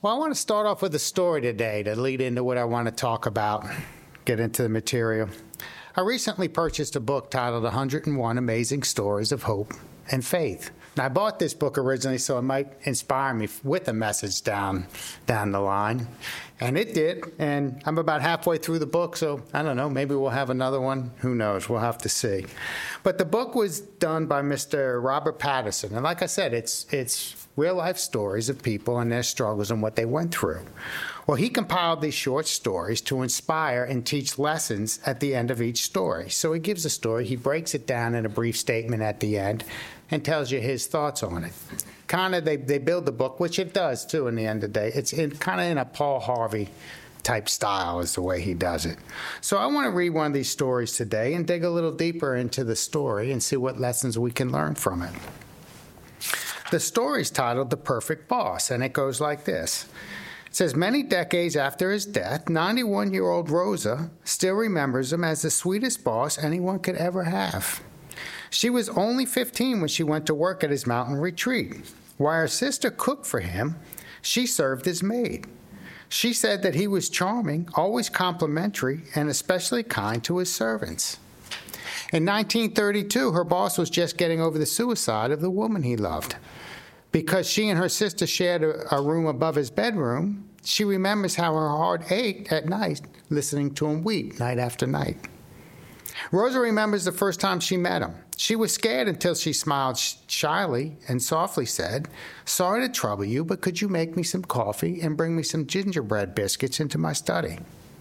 Well, I want to start off with a story today to lead into what I want to talk about, get into the material. I recently purchased a book titled 101 Amazing Stories of Hope and Faith. Now, I bought this book originally so it might inspire me with a message down the line. And it did. And I'm about halfway through the book, so I don't know, maybe we'll have another one. Who knows? We'll have to see. But the book was done by Mr. Robert Patterson. And like I said, it's real-life stories of people and their struggles and what they went through. Well, he compiled these short stories to inspire and teach lessons at the end of each story. So he gives a story, he breaks it down in a brief statement at the end, and tells you his thoughts on it. Kind of, they build the book, which it does, too, in the end of the day. It's kind of in a Paul Harvey type style is the way he does it. So I want to read one of these stories today and dig a little deeper into the story and see what lessons we can learn from it. The story's titled The Perfect Boss, and it goes like this. It says, many decades after his death, 91-year-old Rosa still remembers him as the sweetest boss anyone could ever have. She was only 15 when she went to work at his mountain retreat. While her sister cooked for him, she served as maid. She said that he was charming, always complimentary, and especially kind to his servants. In 1932, her boss was just getting over the suicide of the woman he loved. Because she and her sister shared a room above his bedroom, she remembers how her heart ached at night listening to him weep night after night. Rosa remembers the first time she met him. She was scared until she smiled shyly and softly said, "Sorry to trouble you, but could you make me some coffee and bring me some gingerbread biscuits into my study?"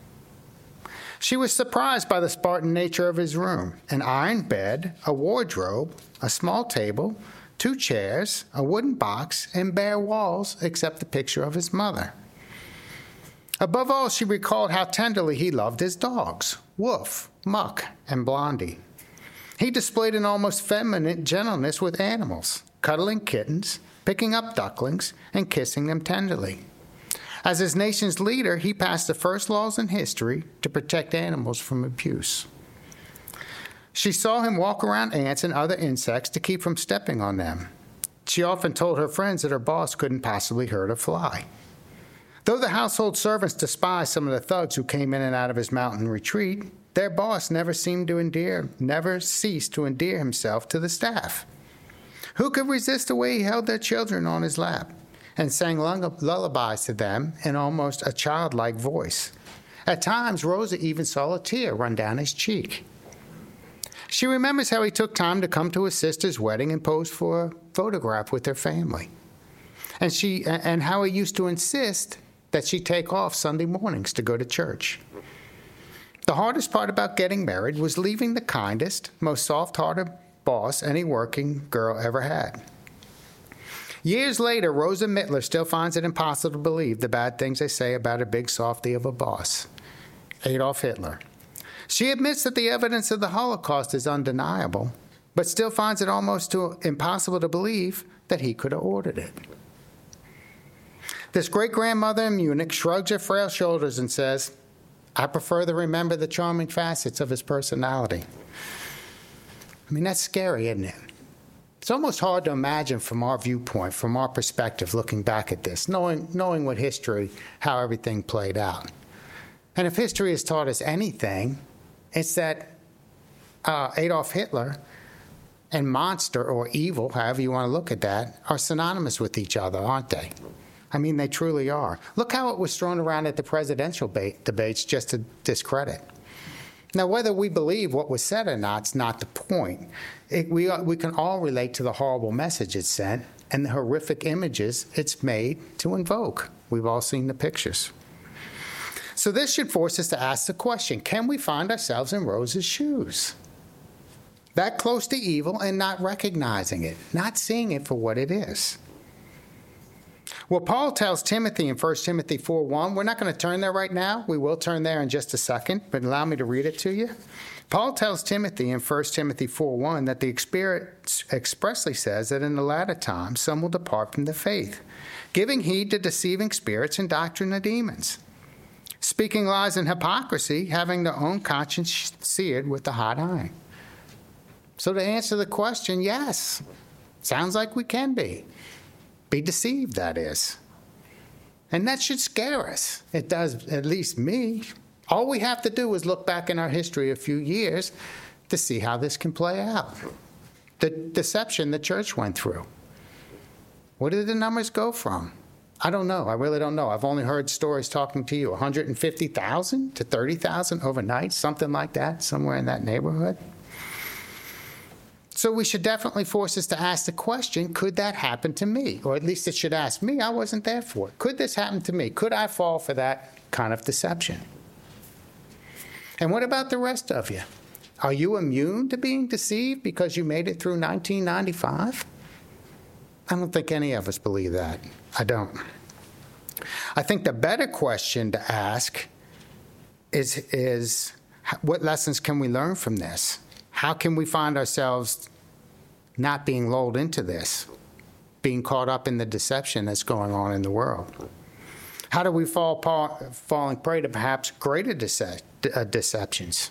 She was surprised by the Spartan nature of his room: an iron bed, a wardrobe, a small table, 2 chairs, a wooden box, and bare walls except the picture of his mother. Above all, she recalled how tenderly he loved his dogs, Wolf, Muck, and Blondie. He displayed an almost feminine gentleness with animals, cuddling kittens, picking up ducklings, and kissing them tenderly. As his nation's leader, he passed the first laws in history to protect animals from abuse. She saw him walk around ants and other insects to keep from stepping on them. She often told her friends that her boss couldn't possibly hurt a fly. Though the household servants despised some of the thugs who came in and out of his mountain retreat, their boss never ceased to endear himself to the staff. Who could resist the way he held their children on his lap and sang lullabies to them in almost a childlike voice? At times, Rosa even saw a tear run down his cheek. She remembers how he took time to come to his sister's wedding and pose for a photograph with their family. And how he used to insist that she take off Sunday mornings to go to church. The hardest part about getting married was leaving the kindest, most soft-hearted boss any working girl ever had. Years later, Rosa Mittler still finds it impossible to believe the bad things they say about a big softy of a boss, Adolf Hitler. She admits that the evidence of the Holocaust is undeniable, but still finds it almost impossible to believe that he could have ordered it. This great-grandmother in Munich shrugs her frail shoulders and says, "I prefer to remember the charming facets of his personality." I mean, that's scary, isn't it? It's almost hard to imagine from our viewpoint, from our perspective, looking back at this, knowing what history, how everything played out. And if history has taught us anything, it's that Adolf Hitler and monster or evil, however you want to look at that, are synonymous with each other, aren't they? I mean, they truly are. Look how it was thrown around at the presidential debates just to discredit. Now, whether we believe what was said or not is not the point. We can all relate to the horrible message it sent and the horrific images it's made to invoke. We've all seen the pictures. So this should force us to ask the question, can we find ourselves in Rosa's shoes? That close to evil and not recognizing it, not seeing it for what it is. Well, Paul tells Timothy in 1 Timothy 4:1, we're not going to turn there right now. We will turn there in just a second, but allow me to read it to you. Paul tells Timothy in 1 Timothy 4:1 that the Spirit expressly says that in the latter times some will depart from the faith, giving heed to deceiving spirits and doctrine of demons, speaking lies and hypocrisy, having their own conscience seared with the hot iron. So to answer the question, yes, sounds like we can be deceived, that is. And that should scare us. It does, at least me. All we have to do is look back in our history a few years to see how this can play out. The deception the church went through. Where did the numbers go from? I don't know. I really don't know. I've only heard stories talking to you. 150,000 to 30,000 overnight, something like that, somewhere in that neighborhood. So we should definitely force us to ask the question, could that happen to me? Or at least it should ask me. I wasn't there for it. Could this happen to me? Could I fall for that kind of deception? And what about the rest of you? Are you immune to being deceived because you made it through 1995? I don't think any of us believe that. I don't. I think the better question to ask is what lessons can we learn from this? How can we find ourselves not being lulled into this, being caught up in the deception that's going on in the world? How do we falling prey to perhaps greater deceptions?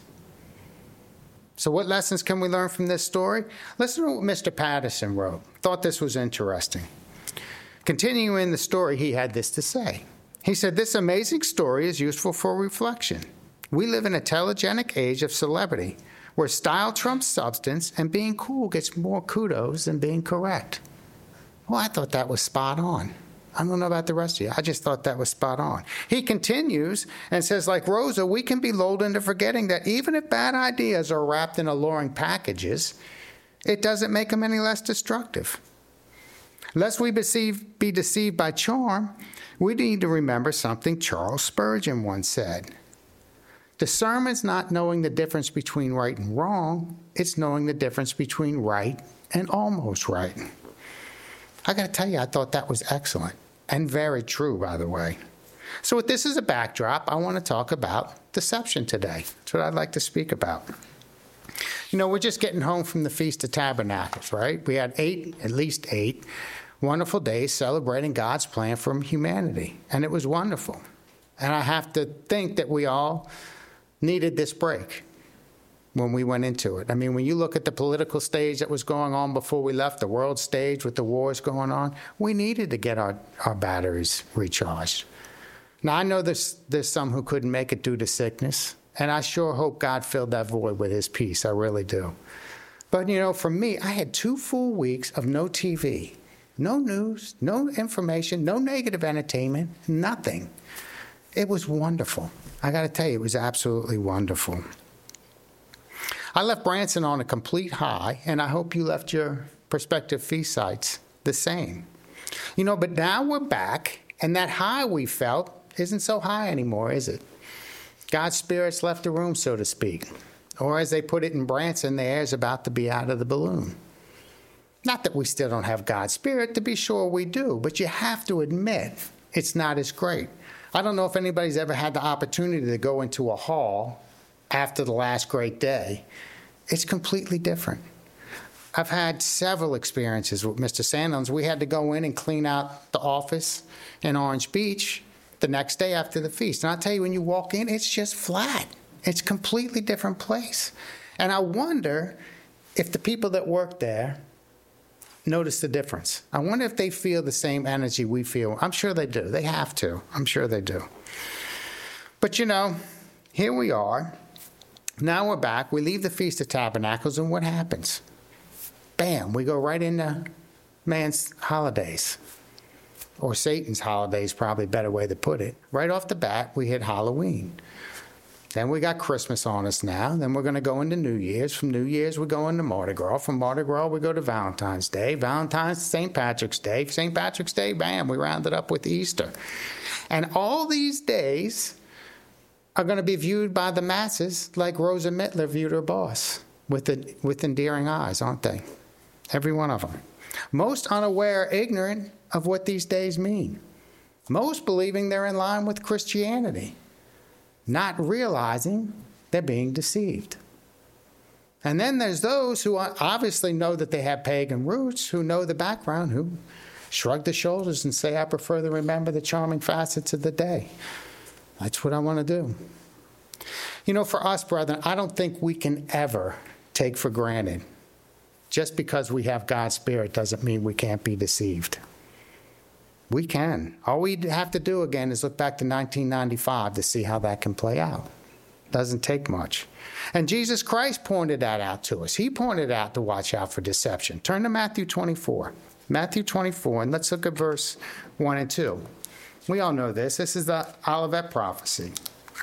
So what lessons can we learn from this story? Listen to what Mr. Patterson wrote. Thought this was interesting. Continuing the story, he had this to say. He said, "This amazing story is useful for reflection. We live in a telegenic age of celebrity, where style trumps substance and being cool gets more kudos than being correct." Well, I thought that was spot on. I don't know about the rest of you. I just thought that was spot on. He continues and says, like Rosa, we can be lulled into forgetting that even if bad ideas are wrapped in alluring packages, it doesn't make them any less destructive. Lest we be deceived by charm, we need to remember something Charles Spurgeon once said. Discernment's not knowing the difference between right and wrong, it's knowing the difference between right and almost right. I got to tell you, I thought that was excellent and very true, by the way. So with this as a backdrop, I want to talk about deception today. That's what I'd like to speak about. You know, we're just getting home from the Feast of Tabernacles, right? We had at least eight wonderful days celebrating God's plan for humanity, and it was wonderful. And I have to think that we all needed this break when we went into it. I mean, when you look at the political stage that was going on before we left, the world stage with the wars going on, we needed to get our batteries recharged. Now, I know there's some who couldn't make it due to sickness, and I sure hope God filled that void with his peace. I really do. But, you know, for me, I had 2 full weeks of no TV, no news, no information, no negative entertainment, nothing. It was wonderful. I got to tell you, it was absolutely wonderful. I left Branson on a complete high, and I hope you left your prospective feast sites the same. You know, but now we're back, and that high we felt isn't so high anymore, is it? God's Spirit's left the room, so to speak. Or as they put it in Branson, the air's about to be out of the balloon. Not that we still don't have God's Spirit, to be sure we do, but you have to admit it's not as great. I don't know if anybody's ever had the opportunity to go into a hall after the last great day. It's completely different. I've had several experiences with Mr. Sandons. We had to go in and clean out the office in Orange Beach the next day after the feast. And I'll tell you, when you walk in, it's just flat. It's a completely different place. And I wonder if the people that work there notice the difference. I wonder if they feel the same energy we feel. I'm sure they do. They have to. I'm sure they do. But, you know, here we are. Now we're back. We leave the Feast of Tabernacles, and what happens? Bam, we go right into man's holidays. Or Satan's holidays, probably a better way to put it. Right off the bat, we hit Halloween. Then we got Christmas on us now. Then we're going to go into New Year's. From New Year's, we go into Mardi Gras. From Mardi Gras, we go to Valentine's Day. Valentine's, St. Patrick's Day. St. Patrick's Day, bam, we round it up with Easter. And all these days are going to be viewed by the masses like Rosa Mittler viewed her boss, with endearing eyes, aren't they? Every one of them. Most unaware, ignorant of what these days mean. Most believing they're in line with Christianity, not realizing they're being deceived. And then there's those who obviously know that they have pagan roots, who know the background, who shrug their shoulders and say, I prefer to remember the charming facets of the day. That's what I want to do. You know, for us, brethren, I don't think we can ever take for granted. Just because we have God's Spirit doesn't mean we can't be deceived. We can. All we have to do again is look back to 1995 to see how that can play out. Doesn't take much. And Jesus Christ pointed that out to us. He pointed out to watch out for deception. Turn to Matthew 24. Matthew 24, and let's look at verse 1 and 2. We all know this. This is the Olivet prophecy.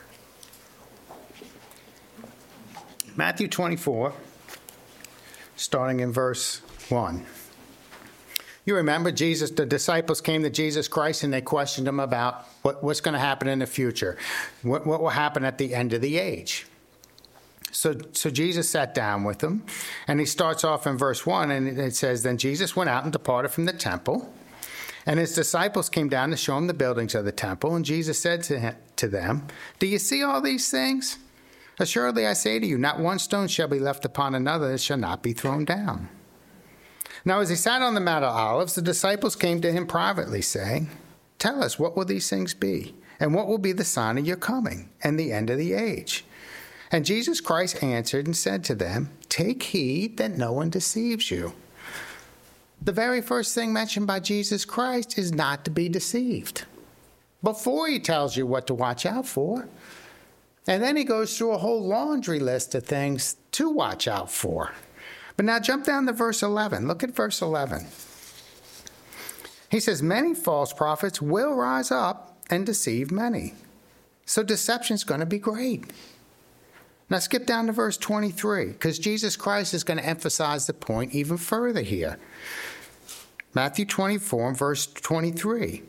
Matthew 24, starting in verse 1. You remember the disciples came to Jesus Christ and they questioned him about what's going to happen in the future. What will happen at the end of the age? So Jesus sat down with them, and he starts off in verse 1, and it says, Then Jesus went out and departed from the temple, and his disciples came down to show him the buildings of the temple, and Jesus said to them, Do you see all these things? Assuredly I say to you, not one stone shall be left upon another that shall not be thrown down. Now as he sat on the Mount of Olives, the disciples came to him privately, saying, Tell us, what will these things be? And what will be the sign of your coming and the end of the age? And Jesus Christ answered and said to them, Take heed that no one deceives you. The very first thing mentioned by Jesus Christ is not to be deceived. Before he tells you what to watch out for. And then he goes through a whole laundry list of things to watch out for. But now jump down to verse 11. Look at verse 11. He says, Many false prophets will rise up and deceive many. So deception's going to be great. Now skip down to verse 23, because Jesus Christ is going to emphasize the point even further here. Matthew 24, verse 23.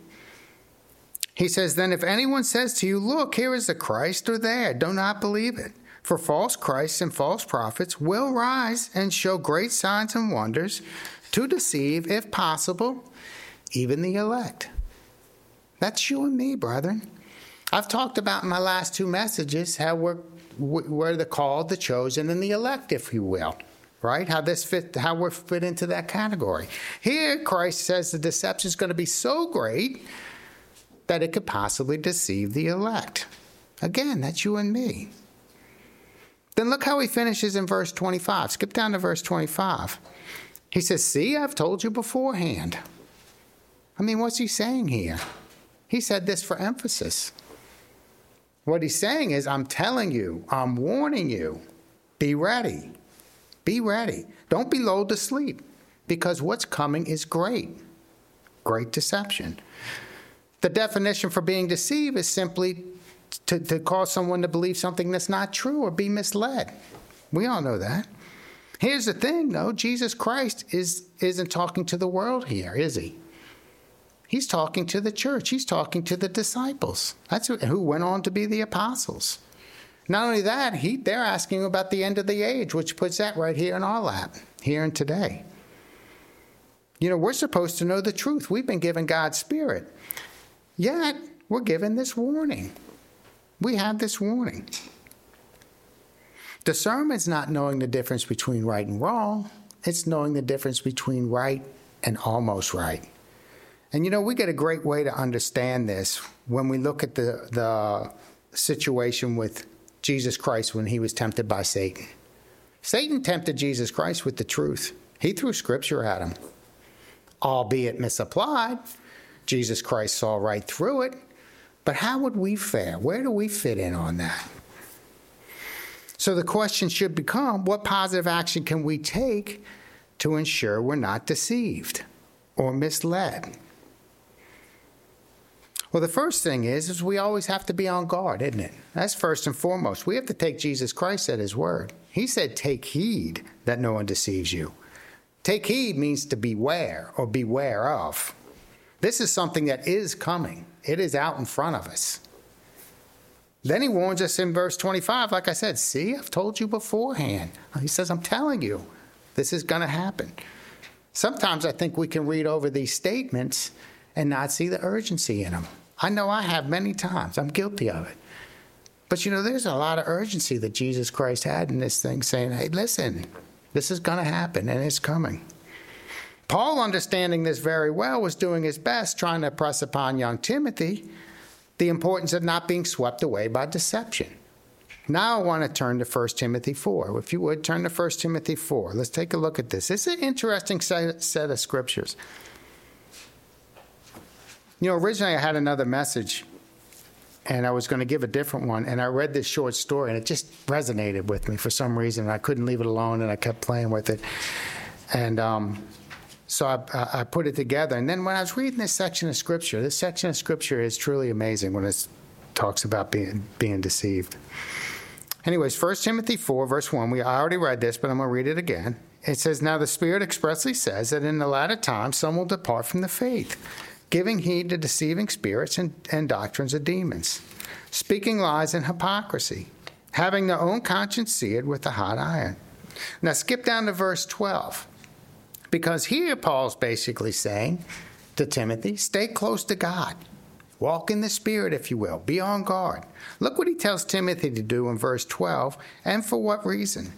He says, Then if anyone says to you, Look, here is the Christ, or there, do not believe it. For false Christs and false prophets will rise and show great signs and wonders to deceive, if possible, even the elect. That's you and me, brethren. I've talked about in my last two messages how we're the called, the chosen, and the elect, if you will. Right? How we're fit into that category. Here, Christ says the deception is going to be so great that it could possibly deceive the elect. Again, that's you and me. Then look how he finishes in verse 25. Skip down to verse 25. He says, See, I've told you beforehand. I mean, what's he saying here? He said this for emphasis. What he's saying is, I'm telling you, I'm warning you, be ready. Be ready. Don't be lulled to sleep, because what's coming is great. Great deception. The definition for being deceived is simply to cause someone to believe something that's not true or be misled. We all know that. Here's the thing, though. Jesus Christ isn't talking to the world here, is he? He's talking to the church. He's talking to the disciples. That's who went on to be the apostles. Not only that, they're asking about the end of the age, which puts that right here in our lap, here and today. You know, we're supposed to know the truth. We've been given God's Spirit. Yet, we're given this warning. We have this warning. Discernment's not knowing the difference between right and wrong. It's knowing the difference between right and almost right. And you know, we get a great way to understand this when we look at the situation with Jesus Christ when he was tempted by Satan. Satan tempted Jesus Christ with the truth. He threw scripture at him. Albeit misapplied, Jesus Christ saw right through it. But how would we fare? Where do we fit in on that? So the question should become, what positive action can we take to ensure we're not deceived or misled? Well, the first thing is we always have to be on guard, isn't it? That's first and foremost. We have to take Jesus Christ at his word. He said, take heed that no one deceives you. Take heed means to beware or beware of. This is something that is coming. It is out in front of us. Then he warns us in verse 25, like I said, see, I've told you beforehand. He says, I'm telling you, this is going to happen. Sometimes I think we can read over these statements and not see the urgency in them. I know I have many times. I'm guilty of it. But you know, there's a lot of urgency that Jesus Christ had in this thing, saying, hey, listen, this is going to happen and it's coming. Paul, understanding this very well, was doing his best trying to press upon young Timothy the importance of not being swept away by deception. Now I want to turn to 1 Timothy 4. If you would, turn to 1 Timothy 4. Let's take a look at this. It's an interesting set of scriptures. Originally I had another message, and I was going to give a different one, and I read this short story, and it just resonated with me for some reason. I couldn't leave it alone, and I kept playing with it. And so I put it together. And then when I was reading this section of Scripture is truly amazing when it talks about being deceived. Anyways, 1 Timothy 4, verse 1, I already read this, but I'm going to read it again. It says, "Now the Spirit expressly says that in the latter time some will depart from the faith, giving heed to deceiving spirits and doctrines of demons, speaking lies and hypocrisy, having their own conscience seared with a hot iron." Now skip down to verse 12, because here Paul's basically saying to Timothy, stay close to God. Walk in the Spirit, if you will. Be on guard. Look what he tells Timothy to do in verse 12, and for what reason.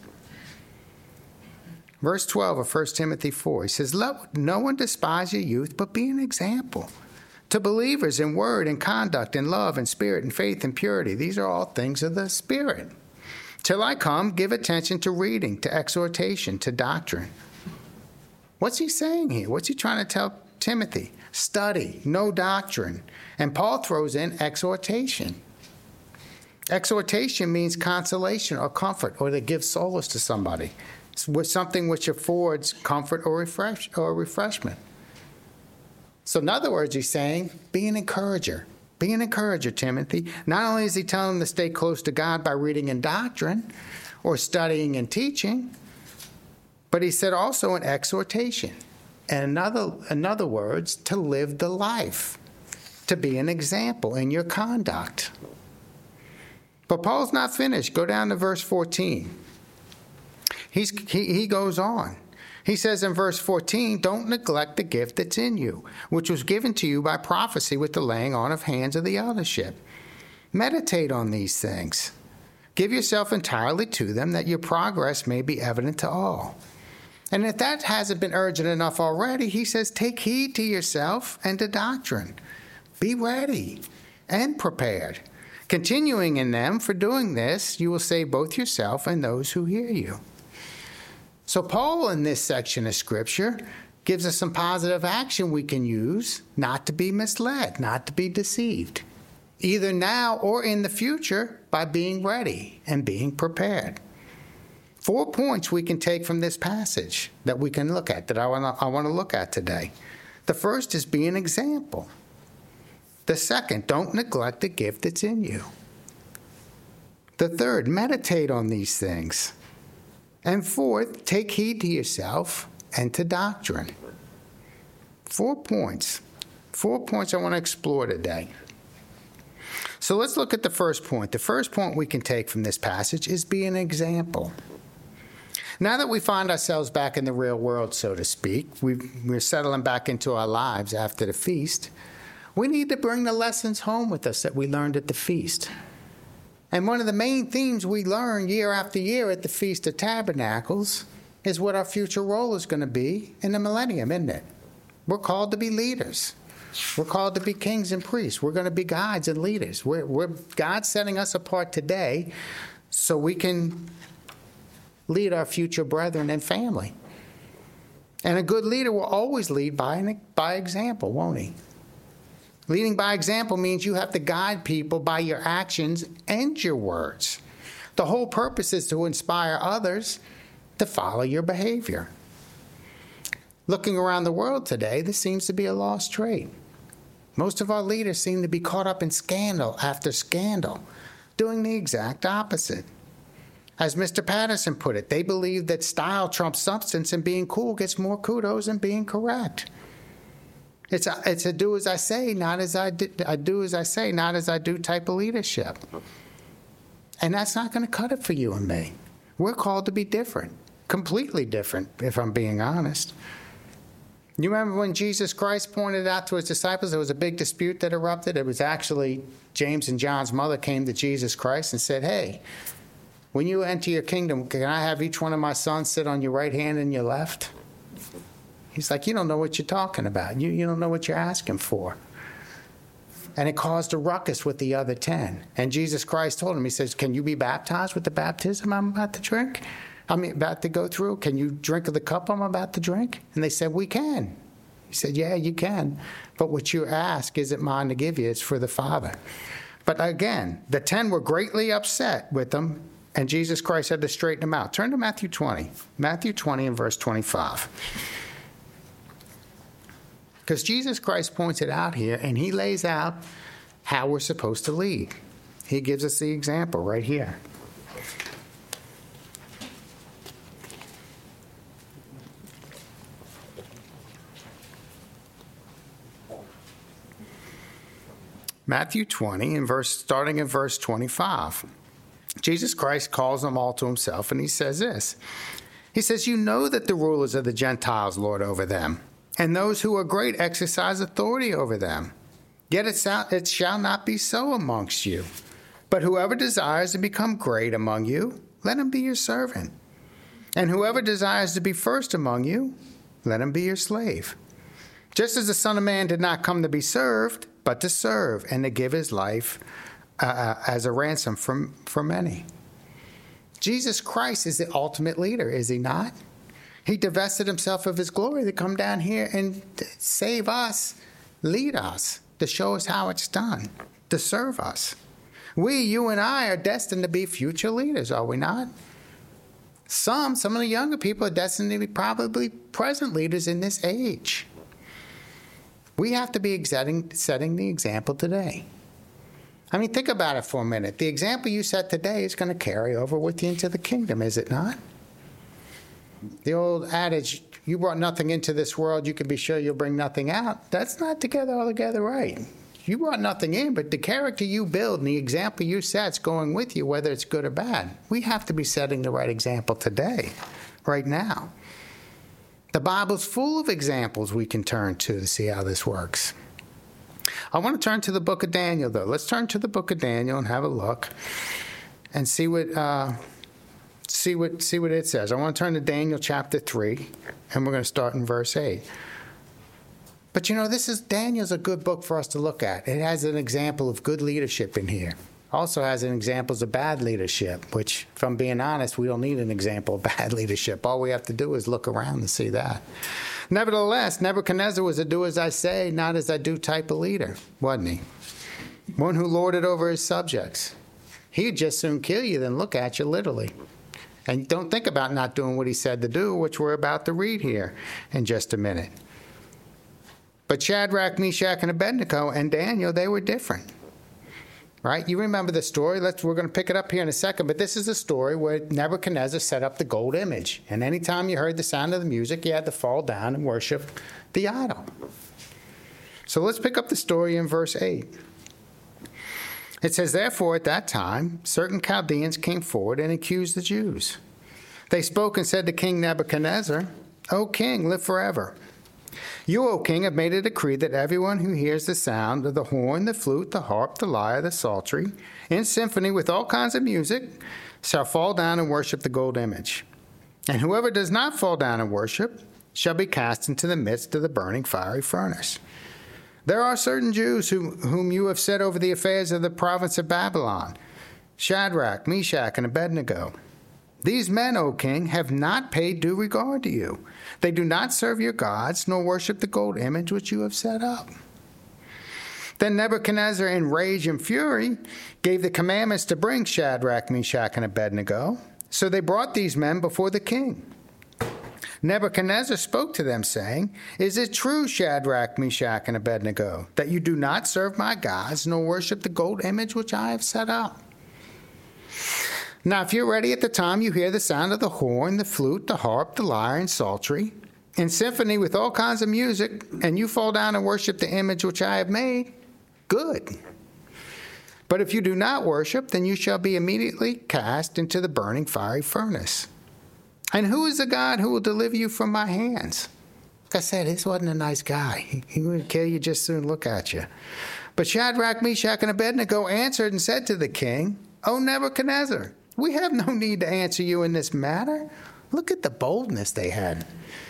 Verse 12 of 1 Timothy 4, he says, "Let no one despise your youth, but be an example to believers in word and conduct and love and spirit and faith and purity." These are all things of the Spirit. "Till I come, give attention to reading, to exhortation, to doctrine." What's he saying here? What's he trying to tell Timothy? Study, know doctrine. And Paul throws in exhortation. Exhortation means consolation or comfort, or to give solace to somebody. It's something which affords comfort or refreshment. So in other words, he's saying, be an encourager. Be an encourager, Timothy. Not only is he telling him to stay close to God by reading in doctrine or studying and teaching, but he said also an exhortation. And in other words, to live the life, to be an example in your conduct. But Paul's not finished. Go down to verse 14. He goes on. He says in verse 14, "Don't neglect the gift that's in you, which was given to you by prophecy with the laying on of hands of the eldership. Meditate on these things. Give yourself entirely to them, that your progress may be evident to all." And if that hasn't been urgent enough already, he says, take heed to yourself and to doctrine. Be ready and prepared. Continuing in them, for doing this, you will save both yourself and those who hear you. So Paul, in this section of Scripture, gives us some positive action we can use not to be misled, not to be deceived, either now or in the future, by being ready and being prepared. 4 points we can take from this passage that we can look at, that I want to look at today. The first is be an example. The second, don't neglect the gift that's in you. The third, meditate on these things. And fourth, take heed to yourself and to doctrine. 4 points. 4 points I want to explore today. So let's look at the first point. The first point we can take from this passage is be an example. Now that we find ourselves back in the real world, so to speak, we're settling back into our lives after the feast, we need to bring the lessons home with us that we learned at the feast. And one of the main themes we learn year after year at the Feast of Tabernacles is what our future role is going to be in the millennium, isn't it? We're called to be leaders. We're called to be kings and priests. We're going to be guides and leaders. God's setting us apart today so we can lead our future brethren and family. And a good leader will always lead by example, won't he? Leading by example means you have to guide people by your actions and your words. The whole purpose is to inspire others to follow your behavior. Looking around the world today, this seems to be a lost trait. Most of our leaders seem to be caught up in scandal after scandal, doing the exact opposite. As Mr. Patterson put it, they believe that style trumps substance, and being cool gets more kudos than being correct. It's a do as I say, not as I do. I do as I say, not as I do type of leadership. And that's not going to cut it for you and me. We're called to be different, completely different, if I'm being honest. You remember when Jesus Christ pointed out to his disciples, there was a big dispute that erupted. It was actually James and John's mother came to Jesus Christ and said, "Hey, when you enter your kingdom, can I have each one of my sons sit on your right hand and your left?" He's like, you don't know what you're talking about. You don't know what you're asking for. And it caused a ruckus with the other 10. And Jesus Christ told him, he says, can you be baptized with the baptism I'm about to drink? about to go through? Can you drink of the cup I'm about to drink? And they said, we can. He said, yeah, you can. But what you ask isn't mine to give you. It's for the Father. But again, the 10 were greatly upset with them, and Jesus Christ had to straighten them out. Turn to Matthew 20. Matthew 20 and verse 25. Because Jesus Christ points it out here, and he lays out how we're supposed to lead. He gives us the example right here. Matthew 20, starting in verse 25. Jesus Christ calls them all to himself, and he says this. He says, you know that the rulers of the Gentiles lord over them, and those who are great exercise authority over them. Yet it shall not be so amongst you. But whoever desires to become great among you, let him be your servant. And whoever desires to be first among you, let him be your slave. Just as the Son of Man did not come to be served, but to serve and to give his life as a ransom for many. Jesus Christ is the ultimate leader, is he not? He divested himself of his glory to come down here and save us, lead us, to show us how it's done, to serve us. We, you and I, are destined to be future leaders, are we not? Some of the younger people are destined to be probably present leaders in this age. We have to be setting the example today. I mean, think about it for a minute. The example you set today is going to carry over with you into the kingdom, is it not? The old adage, you brought nothing into this world, you can be sure you'll bring nothing out. That's not altogether right. You brought nothing in, but the character you build and the example you set's going with you, whether it's good or bad. We have to be setting the right example today, right now. The Bible's full of examples we can turn to see how this works. I want to turn to the book of Daniel, though. Let's turn to the book of Daniel and have a look and see what it says. I want to turn to Daniel chapter 3, and we're going to start in verse 8. But Daniel's a good book for us to look at. It has an example of good leadership in here. Also has an examples of bad leadership, which, if I'm being honest, we don't need an example of bad leadership. All we have to do is look around and see that. Nevertheless, Nebuchadnezzar was a do as I say, not as I do type of leader, wasn't he? One who lorded over his subjects. He'd just soon kill you than look at you, literally. And don't think about not doing what he said to do, which we're about to read here in just a minute. But Shadrach, Meshach, and Abednego and Daniel, they were different. Right? You remember the story. We're going to pick it up here in a second, but this is a story where Nebuchadnezzar set up the gold image. And anytime you heard the sound of the music, you had to fall down and worship the idol. So let's pick up the story in verse 8. It says, therefore, at that time, certain Chaldeans came forward and accused the Jews. They spoke and said to King Nebuchadnezzar, O king, live forever. You, O king, have made a decree that everyone who hears the sound of the horn, the flute, the harp, the lyre, the psaltery, in symphony with all kinds of music, shall fall down and worship the gold image. And whoever does not fall down and worship shall be cast into the midst of the burning fiery furnace. There are certain Jews whom you have set over the affairs of the province of Babylon, Shadrach, Meshach, and Abednego. These men, O king, have not paid due regard to you. They do not serve your gods, nor worship the gold image which you have set up. Then Nebuchadnezzar, in rage and fury, gave the commandments to bring Shadrach, Meshach, and Abednego. So they brought these men before the king. Nebuchadnezzar spoke to them, saying, Is it true, Shadrach, Meshach, and Abednego, that you do not serve my gods, nor worship the gold image which I have set up? Now, if you're ready at the time you hear the sound of the horn, the flute, the harp, the lyre, and psaltery, in symphony with all kinds of music, and you fall down and worship the image which I have made, good. But if you do not worship, then you shall be immediately cast into the burning fiery furnace. And who is the God who will deliver you from my hands? Like I said, this wasn't a nice guy. He would kill you just soon look at you. But Shadrach, Meshach, and Abednego answered and said to the king, O Nebuchadnezzar, we have no need to answer you in this matter. Look at the boldness they had.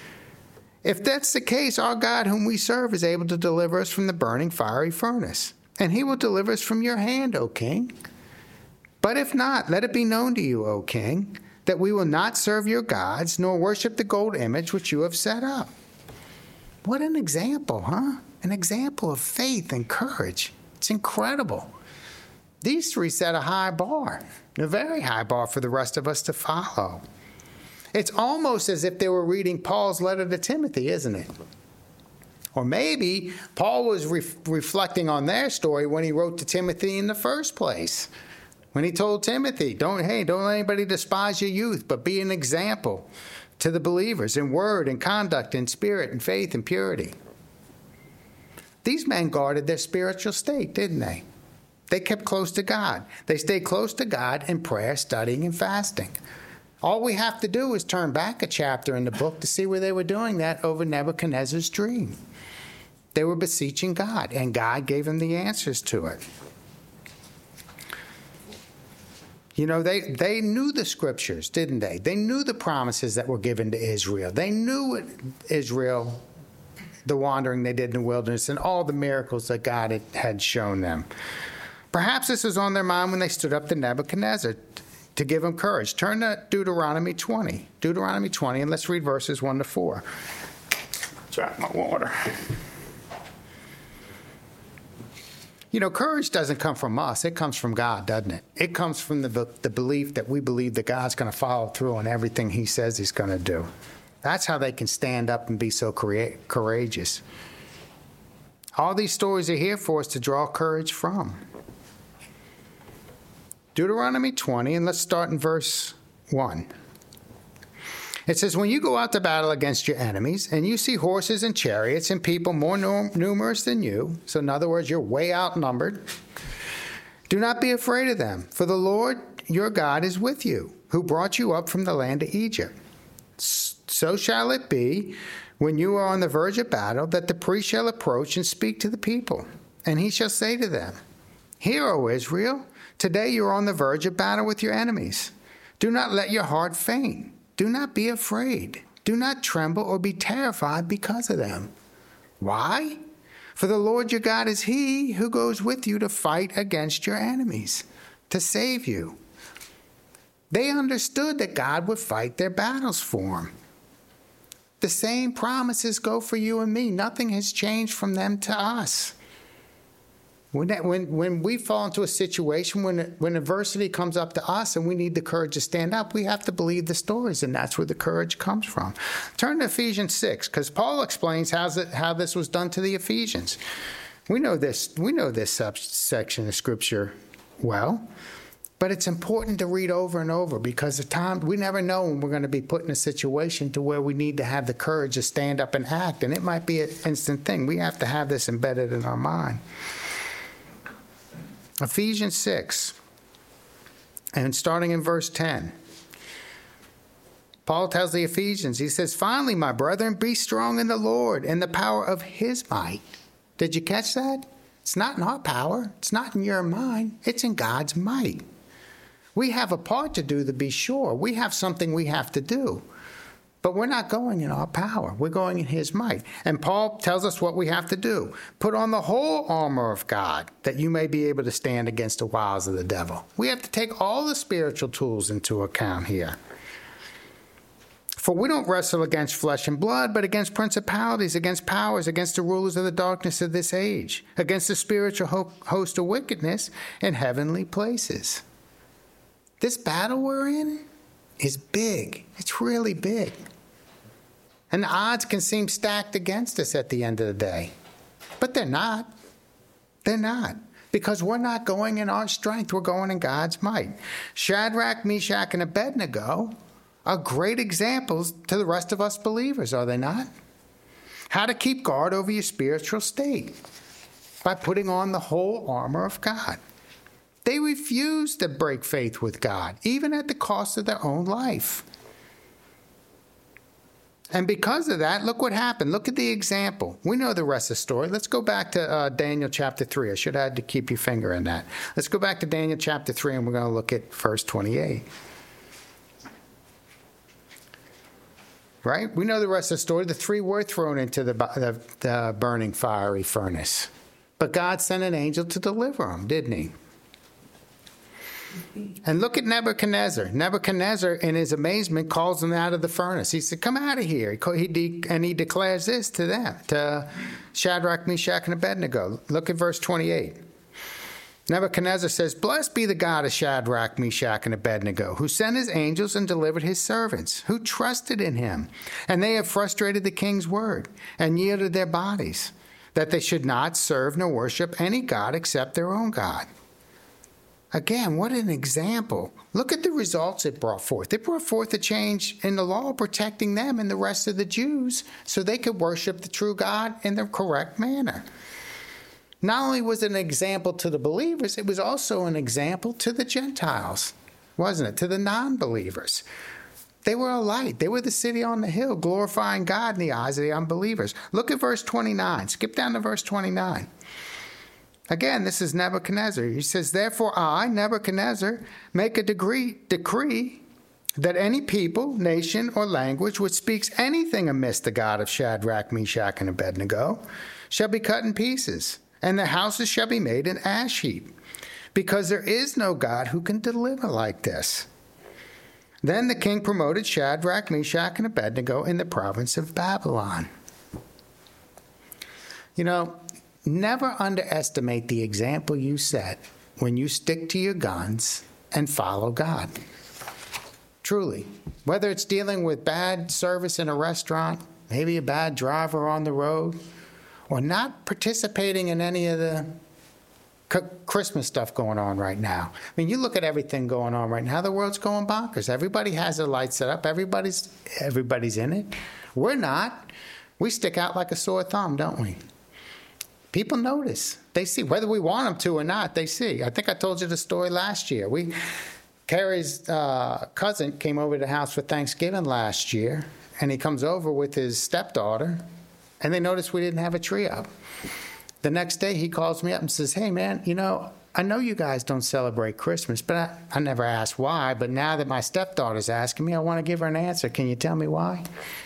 If that's the case, our God whom we serve is able to deliver us from the burning fiery furnace, and he will deliver us from your hand, O king. But if not, let it be known to you, O king, that we will not serve your gods, nor worship the gold image which you have set up. What an example, huh? An example of faith and courage. It's incredible. These three set a high bar, a very high bar for the rest of us to follow. It's almost as if they were reading Paul's letter to Timothy, isn't it? Or maybe Paul was reflecting on their story when he wrote to Timothy in the first place. When he told Timothy, don't let anybody despise your youth, but be an example to the believers in word and conduct, in spirit and faith and purity. These men guarded their spiritual state, didn't they? They kept close to God. They stayed close to God in prayer, studying, and fasting. All we have to do is turn back a chapter in the book to see where they were doing that over Nebuchadnezzar's dream. They were beseeching God, and God gave them the answers to it. You know, they knew the scriptures, didn't they? They knew the promises that were given to Israel. They knew Israel, the wandering they did in the wilderness, and all the miracles that God had shown them. Perhaps this was on their mind when they stood up to Nebuchadnezzar to give him courage. Turn to Deuteronomy 20. Deuteronomy 20, and let's read verses 1 to 4. Drop my water. You know, courage doesn't come from us. It comes from God, doesn't it? It comes from the belief that we believe that God's going to follow through on everything he says he's going to do. That's how they can stand up and be so courageous. All these stories are here for us to draw courage from. Deuteronomy 20, and let's start in verse 1. It says, when you go out to battle against your enemies, and you see horses and chariots and people more numerous than you, so in other words, you're way outnumbered, do not be afraid of them, for the Lord your God is with you, who brought you up from the land of Egypt. So shall it be, when you are on the verge of battle, that the priest shall approach and speak to the people, and he shall say to them, Hear, O Israel, today you are on the verge of battle with your enemies. Do not let your heart faint. Do not be afraid. Do not tremble or be terrified because of them. Why? For the Lord your God is he who goes with you to fight against your enemies, to save you. They understood that God would fight their battles for them. The same promises go for you and me. Nothing has changed from them to us. When we fall into a situation, when adversity comes up to us and we need the courage to stand up, we have to believe the stories, and that's where the courage comes from. Turn to Ephesians 6, because Paul explains how this was done to the Ephesians. We know this section of Scripture well, but it's important to read over and over, because at times we never know when we're going to be put in a situation to where we need to have the courage to stand up and act, and it might be an instant thing. We have to have this embedded in our mind. Ephesians 6, and starting in verse 10, Paul tells the Ephesians, he says, Finally, my brethren, be strong in the Lord and the power of his might. Did you catch that? It's not in our power. It's not in your mind. It's in God's might. We have a part to do, to be sure. We have something we have to do. But we're not going in our power. We're going in his might. And Paul tells us what we have to do. Put on the whole armor of God, that you may be able to stand against the wiles of the devil. We have to take all the spiritual tools into account here. For we don't wrestle against flesh and blood, but against principalities, against powers, against the rulers of the darkness of this age, against the spiritual host of wickedness in heavenly places. This battle we're in is big. It's really big. And the odds can seem stacked against us at the end of the day. But they're not. They're not. Because we're not going in our strength. We're going in God's might. Shadrach, Meshach, and Abednego are great examples to the rest of us believers, are they not? How to keep guard over your spiritual state by putting on the whole armor of God. They refused to break faith with God, even at the cost of their own life. And because of that, look what happened. Look at the example. We know the rest of the story. Let's go back to Daniel chapter 3. I should have had to keep your finger in that. Let's go back to Daniel chapter 3, and we're going to look at verse 28. Right? We know the rest of the story. The three were thrown into the burning fiery furnace. But God sent an angel to deliver them, didn't he? And look at Nebuchadnezzar. Nebuchadnezzar, in his amazement, calls them out of the furnace. He said, come out of here. And he declares this to them, to Shadrach, Meshach, and Abednego. Look at verse 28. Nebuchadnezzar says, blessed be the God of Shadrach, Meshach, and Abednego, who sent his angels and delivered his servants, who trusted in him. And they have frustrated the king's word and yielded their bodies, that they should not serve nor worship any god except their own God. Again, what an example. Look at the results it brought forth. It brought forth a change in the law protecting them and the rest of the Jews so they could worship the true God in the correct manner. Not only was it an example to the believers, it was also an example to the Gentiles, wasn't it? To the non-believers. They were a light. They were the city on the hill, glorifying God in the eyes of the unbelievers. Look at verse 29. Skip down to verse 29. Again, this is Nebuchadnezzar. He says, therefore I, Nebuchadnezzar, make a decree that any people, nation, or language which speaks anything amiss the God of Shadrach, Meshach, and Abednego shall be cut in pieces, and their houses shall be made an ash heap, because there is no God who can deliver like this. Then the king promoted Shadrach, Meshach, and Abednego in the province of Babylon. You know, never underestimate the example you set when you stick to your guns and follow God. Truly. Whether it's dealing with bad service in a restaurant, maybe a bad driver on the road, or not participating in any of the Christmas stuff going on right now. I mean, you look at everything going on right now, the world's going bonkers. Everybody has their lights set up. Everybody's in it. We're not. We stick out like a sore thumb, don't we? People notice. They see. Whether we want them to or not, they see. I think I told you the story last year. Carrie's cousin came over to the house for Thanksgiving last year, and he comes over with his stepdaughter, and they noticed we didn't have a tree up. The next day, he calls me up and says, hey, man, you know, I know you guys don't celebrate Christmas, but I never asked why. But now that my stepdaughter's asking me, I want to give her an answer. Can you tell me why?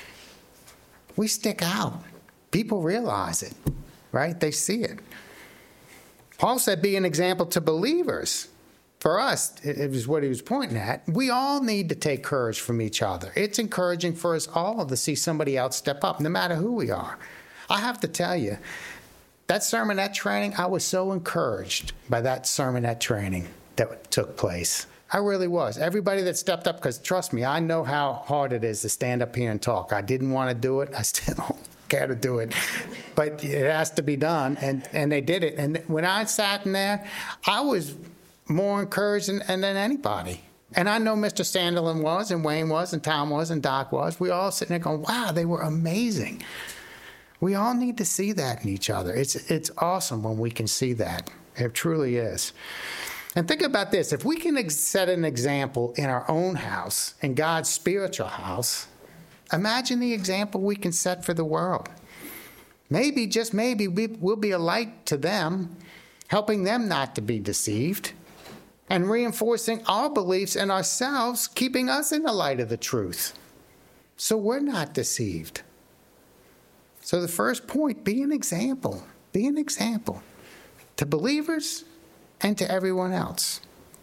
We stick out. People realize it, right? They see it. Paul said, be an example to believers. For us, it was what he was pointing at. We all need to take courage from each other. It's encouraging for us all to see somebody else step up, no matter who we are. I have to tell you, that sermonette training, I was so encouraged by that sermonette training that took place. I really was. Everybody that stepped up, because trust me, I know how hard it is to stand up here and talk. I didn't want to do it. I still don't care to do it. But it has to be done, and they did it. And when I sat in there, I was more encouraged than anybody. And I know Mr. Sanderlin was, and Wayne was, and Tom was, and Doc was. We were all sitting there going, wow, they were amazing. We all need to see that in each other. It's awesome when we can see that. It truly is. And think about this. If we can set an example in our own house, in God's spiritual house, imagine the example we can set for the world. Maybe, just maybe, we'll be a light to them, helping them not to be deceived, and reinforcing our beliefs in ourselves, keeping us in the light of the truth, so we're not deceived. So the first point, be an example. Be an example to believers and to everyone else.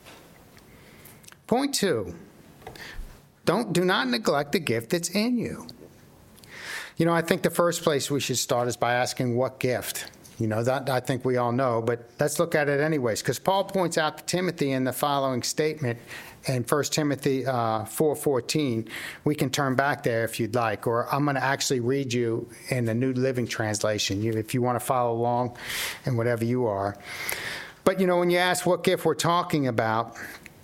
Point 2, do not neglect the gift that's in you. You know, I think the first place we should start is by asking what gift. You know, that I think we all know, but let's look at it anyways, because Paul points out to Timothy in the following statement in 1 Timothy 4:14. We can turn back there if you'd like, or I'm going to actually read you in the New Living Translation, if you want to follow along in whatever you are. But, you know, when you ask what gift we're talking about,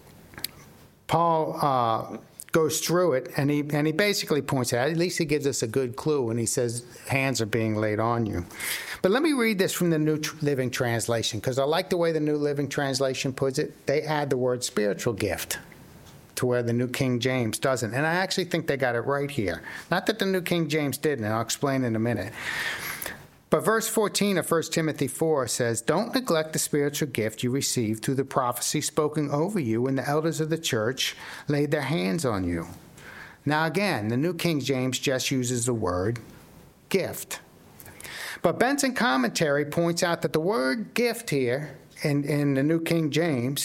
Paul goes through it, and he basically points out, at least he gives us a good clue when he says hands are being laid on you. But let me read this from the New Living Translation, because I like the way the New Living Translation puts it. They add the word spiritual gift to where the New King James doesn't. And I actually think they got it right here. Not that the New King James didn't, and I'll explain in a minute. But verse 14 of 1 Timothy 4 says, don't neglect the spiritual gift you received through the prophecy spoken over you when the elders of the church laid their hands on you. Now again, the New King James just uses the word gift. But Benson Commentary points out that the word gift here in the New King James,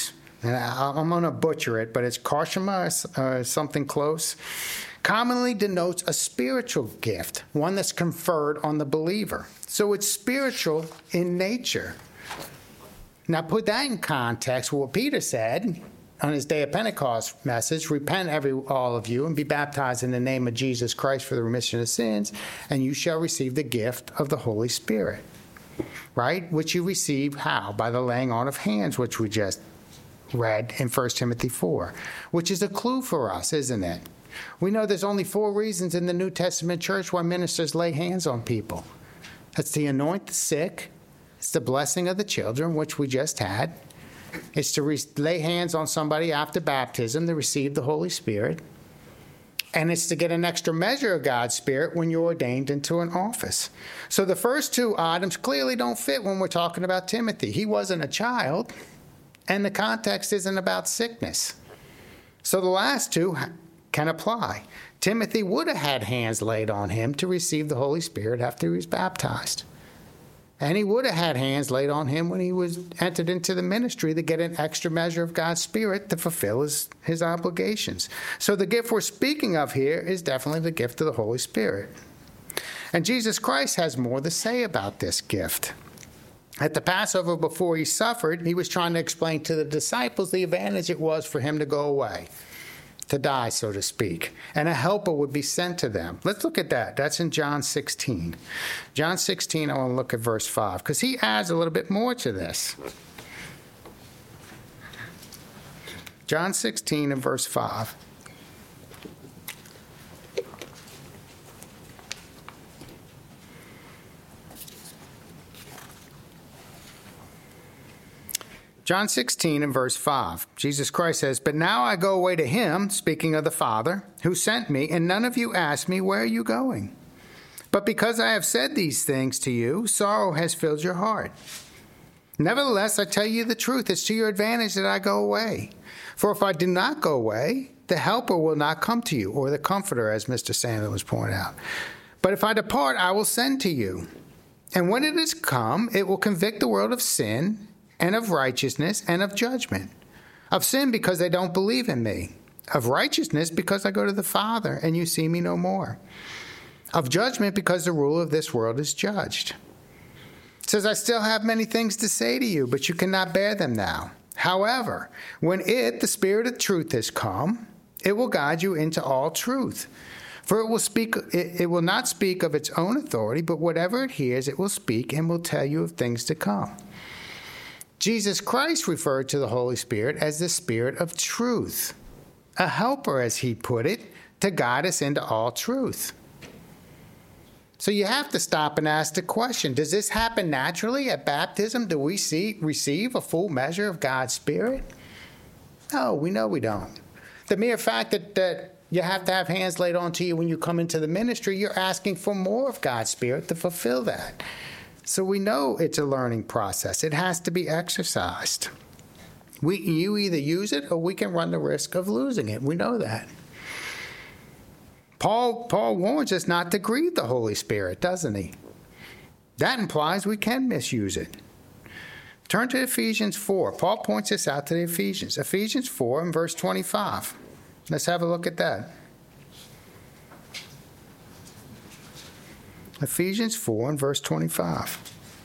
and I'm going to butcher it, but it's karshima, something close, commonly denotes a spiritual gift, one that's conferred on the believer. So it's spiritual in nature. Now put that in context with what Peter said on his Day of Pentecost message: repent all of you and be baptized in the name of Jesus Christ for the remission of sins, and you shall receive the gift of the Holy Spirit. Right? Which you receive how? By the laying on of hands, which we just read in 1 Timothy 4, which is a clue for us, isn't it? We know there's only 4 reasons in the New Testament church why ministers lay hands on people. That's to anoint the sick, it's the blessing of the children, which we just had. It's to lay hands on somebody after baptism to receive the Holy Spirit. And it's to get an extra measure of God's Spirit when you're ordained into an office. So the first 2 items clearly don't fit when we're talking about Timothy. He wasn't a child, and the context isn't about sickness. So the last 2 can apply. Timothy would have had hands laid on him to receive the Holy Spirit after he was baptized. And he would have had hands laid on him when he was entered into the ministry to get an extra measure of God's Spirit to fulfill his obligations. So the gift we're speaking of here is definitely the gift of the Holy Spirit. And Jesus Christ has more to say about this gift. At the Passover, before he suffered, he was trying to explain to the disciples the advantage it was for him to go away, to die, so to speak, and a helper would be sent to them. Let's look at that. That's in John 16. John 16, I want to look at verse 5, because he adds a little bit more to this. John 16 and verse 5. John 16 and verse 5, Jesus Christ says, "But now I go away to him," speaking of the Father, "who sent me, and none of you ask me, where are you going? But because I have said these things to you, sorrow has filled your heart. Nevertheless, I tell you the truth, it's to your advantage that I go away. For if I do not go away, the Helper will not come to you," or the Comforter, as Mr. Samuel was pointing out. "But if I depart, I will send to you. And when it is come, it will convict the world of sin, and of righteousness, and of judgment. Of sin, because they don't believe in me. Of righteousness, because I go to the Father, and you see me no more. Of judgment, because the ruler of this world is judged. It says, I still have many things to say to you, but you cannot bear them now. However, when the Spirit of truth has come, it will guide you into all truth. For it will not speak of its own authority, but whatever it hears, it will speak, and will tell you of things to come." Jesus Christ referred to the Holy Spirit as the Spirit of truth, a helper, as he put it, to guide us into all truth. So you have to stop and ask the question, does this happen naturally at baptism? Do we receive a full measure of God's Spirit? No, we know we don't. The mere fact that you have to have hands laid on to you when you come into the ministry, you're asking for more of God's Spirit to fulfill that. So we know it's a learning process. It has to be exercised. You either use it or we can run the risk of losing it. We know that. Paul warns us not to grieve the Holy Spirit, doesn't he? That implies we can misuse it. Turn to Ephesians 4. Paul points this out to the Ephesians. Ephesians 4 and verse 25. Let's have a look at that. Ephesians 4 and verse 25.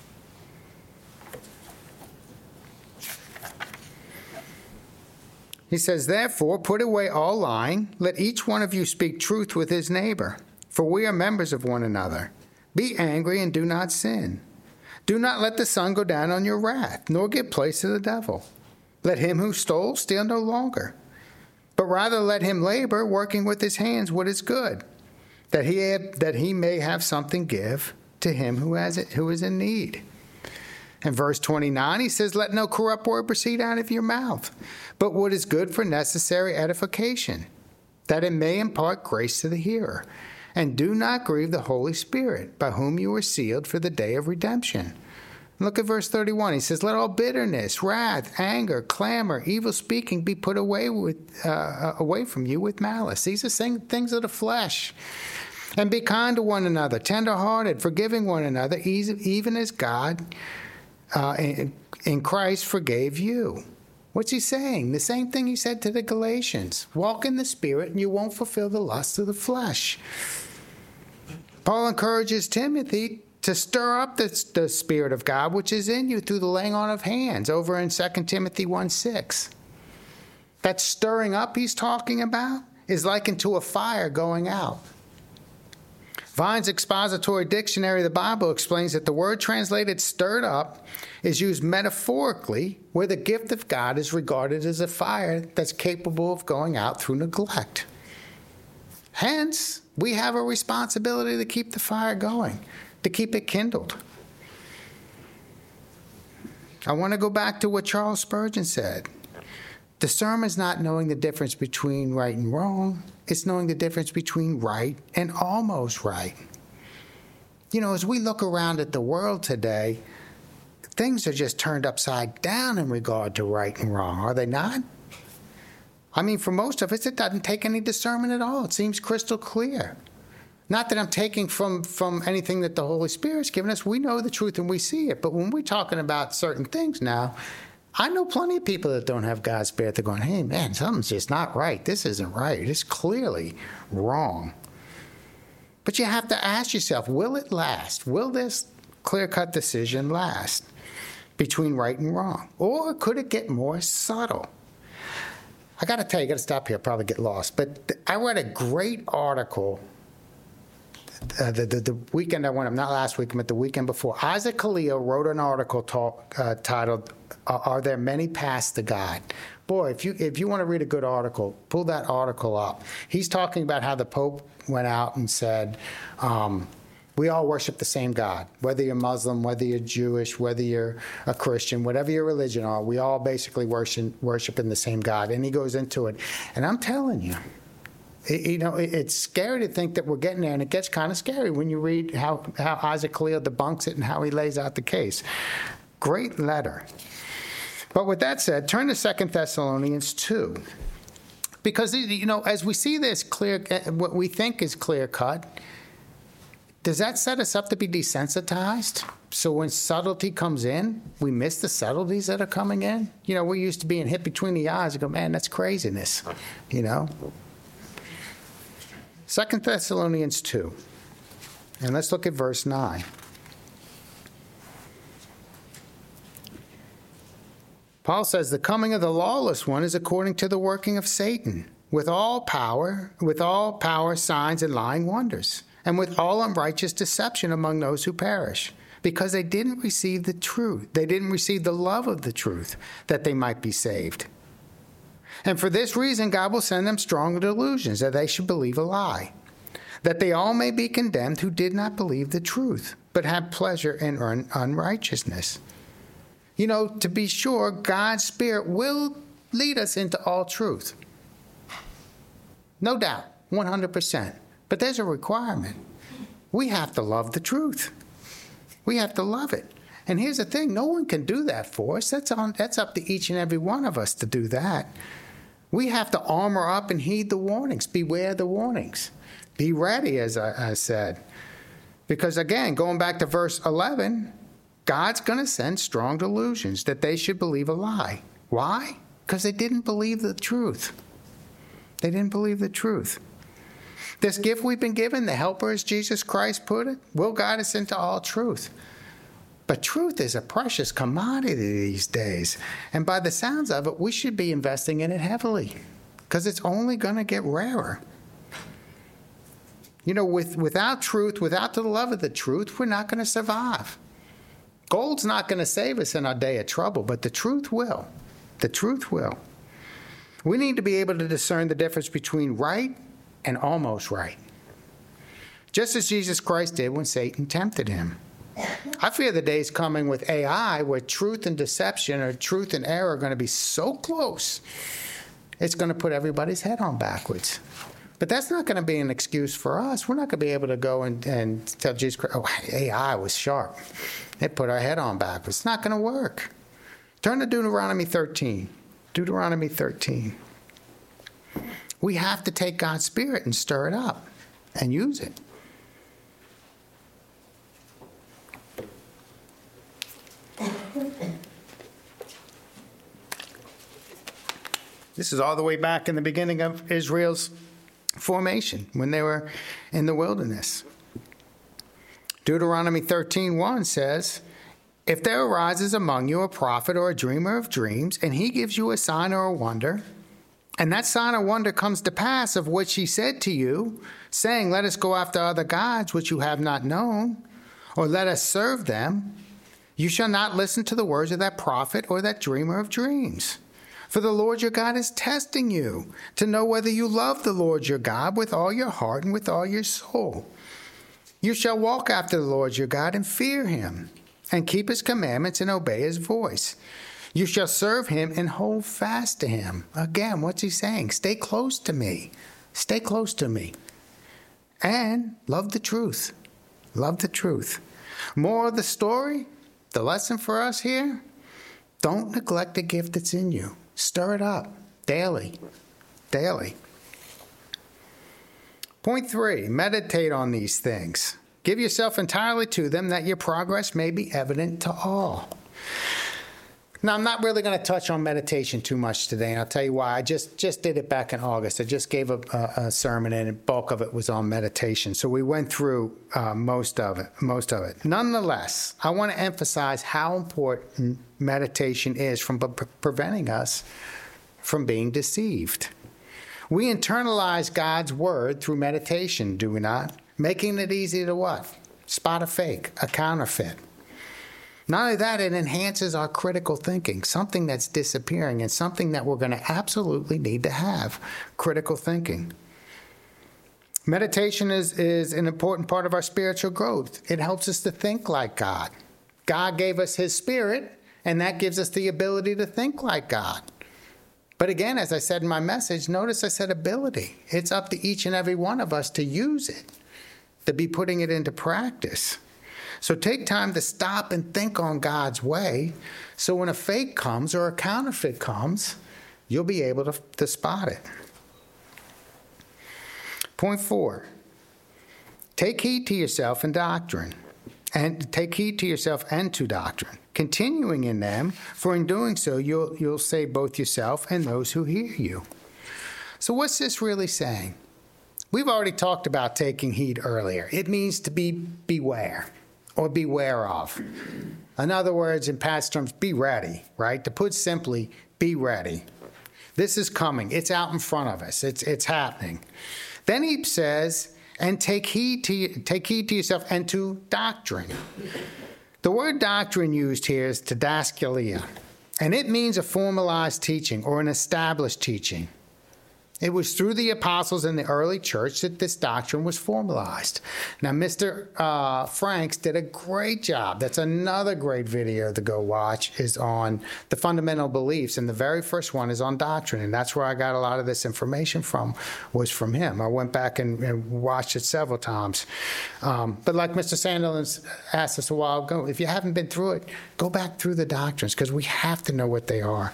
He says, "Therefore, put away all lying. Let each one of you speak truth with his neighbor, for we are members of one another. Be angry and do not sin. Do not let the sun go down on your wrath, nor give place to the devil. Let him who stole steal no longer, but rather let him labor, working with his hands what is good, that he may have something give to him who is in need." In verse 29, he says, "Let no corrupt word proceed out of your mouth, but what is good for necessary edification, that it may impart grace to the hearer. And do not grieve the Holy Spirit, by whom you were sealed for the day of redemption." Look at verse 31. He says, "Let all bitterness, wrath, anger, clamor, evil speaking be put away from you with malice." These are things of the flesh. "And be kind to one another, tender-hearted, forgiving one another, even as God in Christ forgave you. What's he saying? The same thing he said to the Galatians. Walk in the Spirit and you won't fulfill the lust of the flesh. Paul encourages Timothy to stir up the Spirit of God, which is in you through the laying on of hands, over in 2 Timothy 1:6. That stirring up he's talking about is likened to a fire going out. Vine's Expository Dictionary of the Bible explains that the word translated stirred up is used metaphorically where the gift of God is regarded as a fire that's capable of going out through neglect. Hence, we have a responsibility to keep the fire going, to keep it kindled. I want to go back to what Charles Spurgeon said. Discernment is not knowing the difference between right and wrong. It's knowing the difference between right and almost right. You know, as we look around at the world today, things are just turned upside down in regard to right and wrong, are they not? I mean, for most of us, it doesn't take any discernment at all. It seems crystal clear. Not that I'm taking from anything that the Holy Spirit's given us. We know the truth and we see it. But when we're talking about certain things now, I know plenty of people that don't have God's Spirit. They're going, hey, man, something's just not right. This isn't right. It's clearly wrong. But you have to ask yourself, will it last? Will this clear-cut decision last between right and wrong? Or could it get more subtle? I got to tell you, I got to stop here. I'll probably get lost. But I read a great article the weekend I went, not last week, but the weekend before. Isaac Khalil wrote an article titled, Are There Many Paths to God? Boy, if you want to read a good article, pull that article up. He's talking about how the Pope went out and said, we all worship the same God. Whether you're Muslim, whether you're Jewish, whether you're a Christian, whatever your religion are, we all basically worship in the same God. And he goes into it. And I'm telling you, it's scary to think that we're getting there, and it gets kind of scary when you read how Isaac Khalil debunks it and how he lays out the case. Great letter. But with that said, turn to 2 Thessalonians 2. Because, as we see this clear, what we think is clear-cut, does that set us up to be desensitized? So when subtlety comes in, we miss the subtleties that are coming in? We're used to being hit between the eyes and go, man, that's craziness, 2 Thessalonians 2. And let's look at verse 9. Paul says, the coming of the lawless one is according to the working of Satan, with all power, signs, and lying wonders, and with all unrighteous deception among those who perish, because they didn't receive the truth. They didn't receive the love of the truth, that they might be saved. And for this reason, God will send them strong delusions, that they should believe a lie, that they all may be condemned who did not believe the truth, but had pleasure in unrighteousness. To be sure, God's Spirit will lead us into all truth. No doubt, 100%. But there's a requirement. We have to love the truth. We have to love it. And here's the thing, no one can do that for us. That's up to each and every one of us to do that. We have to armor up and heed the warnings. Beware the warnings. Be ready, as I said. Because again, going back to verse 11, God's going to send strong delusions that they should believe a lie. Why? Because they didn't believe the truth. They didn't believe the truth. This gift we've been given, the helper, as Jesus Christ put it, will guide us into all truth. But truth is a precious commodity these days. And by the sounds of it, we should be investing in it heavily, because it's only going to get rarer. Without truth, without the love of the truth, we're not going to survive. Gold's not going to save us in our day of trouble, but the truth will. The truth will. We need to be able to discern the difference between right and almost right, just as Jesus Christ did when Satan tempted him. I fear the day's coming with AI where truth and deception or truth and error are going to be so close, it's going to put everybody's head on backwards. But that's not going to be an excuse for us. We're not going to be able to go and tell Jesus Christ, AI was sharp. It put our head on backwards. It's not going to work. Turn to Deuteronomy 13. Deuteronomy 13. We have to take God's Spirit and stir it up and use it. This is all the way back in the beginning of Israel's formation when they were in the wilderness. Deuteronomy 13:1 says, if there arises among you a prophet or a dreamer of dreams, and he gives you a sign or a wonder, and that sign or wonder comes to pass of which he said to you, saying, let us go after other gods which you have not known, or let us serve them, you shall not listen to the words of that prophet or that dreamer of dreams. For the Lord your God is testing you to know whether you love the Lord your God with all your heart and with all your soul. You shall walk after the Lord your God and fear him, and keep his commandments and obey his voice. You shall serve him and hold fast to him. Again, what's he saying? Stay close to me. Stay close to me. And love the truth. Love the truth. More of the story, the lesson for us here, don't neglect the gift that's in you. Stir it up daily. Daily. Point 3, meditate on these things. Give yourself entirely to them that your progress may be evident to all. Now, I'm not really going to touch on meditation too much today, and I'll tell you why. I just did it back in August. I just gave a sermon, and the bulk of it was on meditation. So we went through most of it. Nonetheless, I want to emphasize how important meditation is from preventing us from being deceived. We internalize God's word through meditation, do we not? Making it easy to what? Spot a fake, a counterfeit. Not only that, it enhances our critical thinking, something that's disappearing and something that we're going to absolutely need to have, critical thinking. Meditation is an important part of our spiritual growth. It helps us to think like God. God gave us his spirit, and that gives us the ability to think like God. But again, as I said in my message, notice I said ability. It's up to each and every one of us to use it, to be putting it into practice. So take time to stop and think on God's way, so when a fake comes or a counterfeit comes, you'll be able to spot it. Point 4, take heed to yourself and doctrine, and take heed to yourself and to doctrine, continuing in them, for in doing so you'll save both yourself and those who hear you. So what's this really saying? We've already talked about taking heed earlier. It means to beware or beware of. In other words, in past terms, be ready, right? To put simply, be ready. This is coming. It's out in front of us. It's happening. Then he says, and take heed to yourself and to doctrine. The word doctrine used here is didaskalia, and it means a formalized teaching or an established teaching. It was through the apostles in the early church that this doctrine was formalized. Now, Mr. Franks did a great job. That's another great video to go watch, is on the fundamental beliefs. And the very first one is on doctrine. And that's where I got a lot of this information from, was from him. I went back and watched it several times. But like Mr. Sandilands asked us a while ago, if you haven't been through it, go back through the doctrines, because we have to know what they are.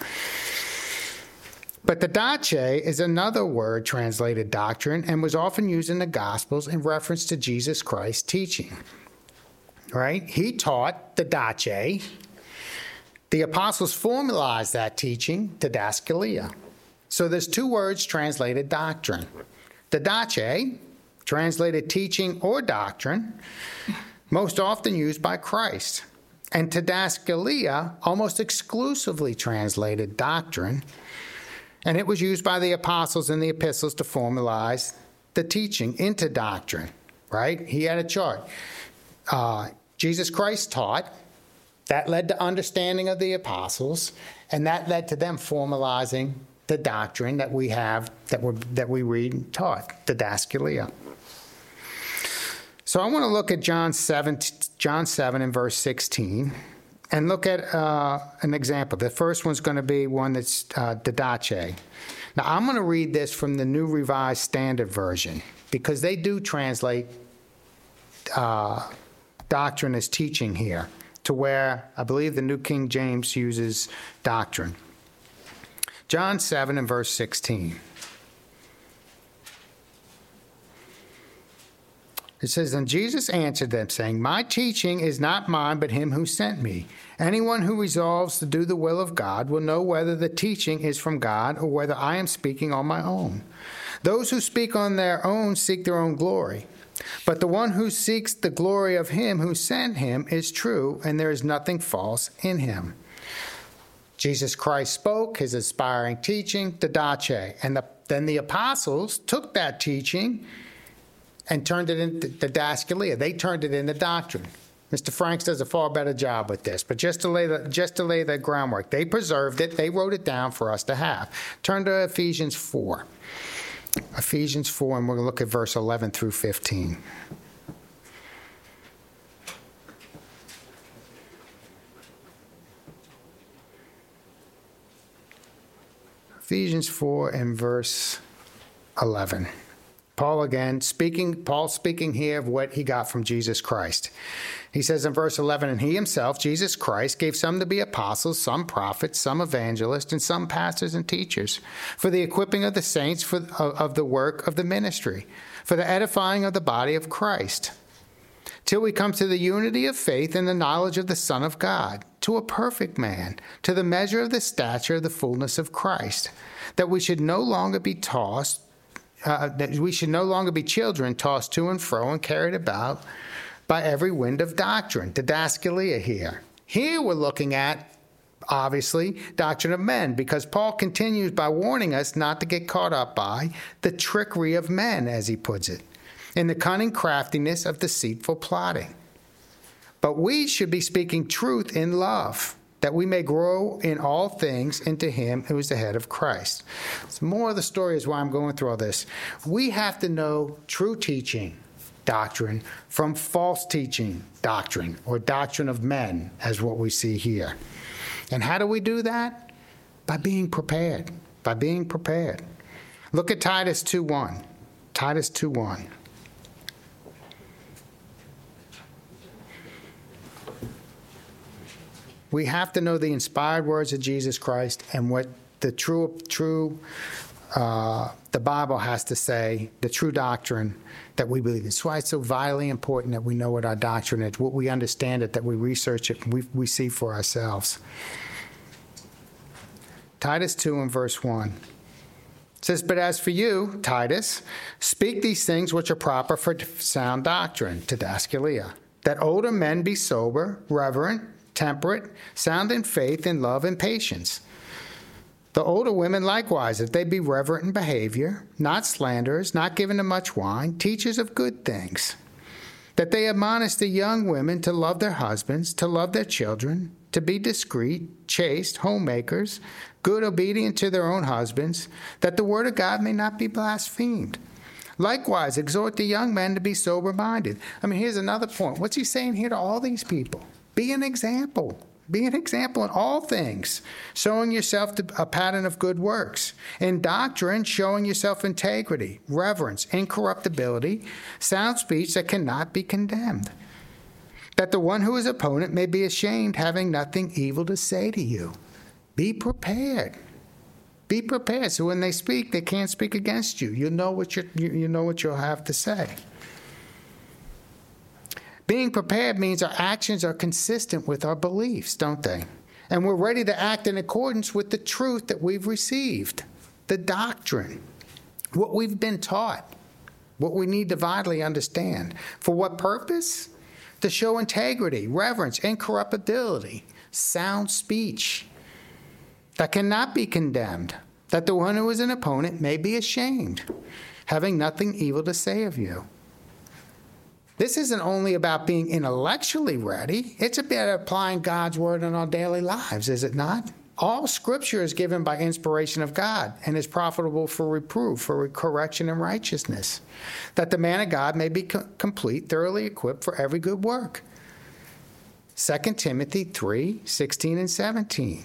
But the didache is another word translated doctrine and was often used in the Gospels in reference to Jesus Christ's teaching. Right? He taught the didache. The apostles formalized that teaching, didaskalia. So there's two words translated doctrine. Didache, translated teaching or doctrine, most often used by Christ. And didaskalia, almost exclusively translated doctrine. And it was used by the apostles in the epistles to formalize the teaching into doctrine, right? He had a chart. Jesus Christ taught. That led to understanding of the apostles, and that led to them formalizing the doctrine that we have, that we read and taught, the didaskalia. So I want to look at John 7 and verse 16. And look at an example. The first one's going to be one that's didache. Now, I'm going to read this from the New Revised Standard Version, because they do translate doctrine as teaching here, to where I believe the New King James uses doctrine. John 7 and verse 16. It says, and Jesus answered them, saying, my teaching is not mine, but him who sent me. Anyone who resolves to do the will of God will know whether the teaching is from God or whether I am speaking on my own. Those who speak on their own seek their own glory. But the one who seeks the glory of him who sent him is true, and there is nothing false in him. Jesus Christ spoke his inspiring teaching, the Didache, and then the apostles took that teaching and turned it into the Didaskalia. They turned it into doctrine. Mr. Franks does a far better job with this, but just to lay the groundwork, they preserved it. They wrote it down for us to have. Turn to Ephesians 4. Ephesians 4, and we're going to look at verse 11 through 15. Ephesians 4 and verse 11. Paul speaking here of what he got from Jesus Christ. He says in verse 11, and he himself, Jesus Christ, gave some to be apostles, some prophets, some evangelists, and some pastors and teachers, for the equipping of the saints of the work of the ministry, for the edifying of the body of Christ, till we come to the unity of faith and the knowledge of the Son of God, to a perfect man, to the measure of the stature of the fullness of Christ, that we should no longer be children tossed to and fro and carried about by every wind of doctrine. Didaskalia here. Here we're looking at, obviously, doctrine of men, because Paul continues by warning us not to get caught up by the trickery of men, as he puts it, in the cunning craftiness of deceitful plotting. But we should be speaking truth in love, that we may grow in all things into him who is the head of Christ. So more of the story is why I'm going through all this. We have to know true teaching, doctrine, from false teaching, doctrine, or doctrine of men, as what we see here. And how do we do that? By being prepared. By being prepared. Look at Titus 2:1. Titus 2:1. We have to know the inspired words of Jesus Christ and what the the Bible has to say, the true doctrine that we believe. That's why it's so vitally important that we know what our doctrine is, what we understand it, that we research it, and we see for ourselves. Titus 2 and verse 1. It says, but as for you, Titus, speak these things which are proper for sound doctrine, Didaskalia, that older men be sober, reverent, temperate, sound in faith, in love, and patience. The older women likewise, that they be reverent in behavior, not slanderers, not given to much wine, teachers of good things. That they admonish the young women to love their husbands, to love their children, to be discreet, chaste, homemakers, good, obedient to their own husbands, that the word of God may not be blasphemed. Likewise, exhort the young men to be sober-minded. I mean, here's another point. What's he saying here to all these people? Be an example. Be an example in all things, showing yourself a pattern of good works. In doctrine, showing yourself integrity, reverence, incorruptibility, sound speech that cannot be condemned. That the one who is opponent may be ashamed, having nothing evil to say to you. Be prepared. Be prepared, so when they speak, they can't speak against you. You know what you'll have to say. Being prepared means our actions are consistent with our beliefs, don't they? And we're ready to act in accordance with the truth that we've received, the doctrine, what we've been taught, what we need to vitally understand. For what purpose? To show integrity, reverence, incorruptibility, sound speech that cannot be condemned, that the one who is an opponent may be ashamed, having nothing evil to say of you. This isn't only about being intellectually ready. It's about applying God's word in our daily lives, is it not? All Scripture is given by inspiration of God and is profitable for reproof, for correction and righteousness, that the man of God may be complete, thoroughly equipped for every good work. 2 Timothy 3:16 and 17.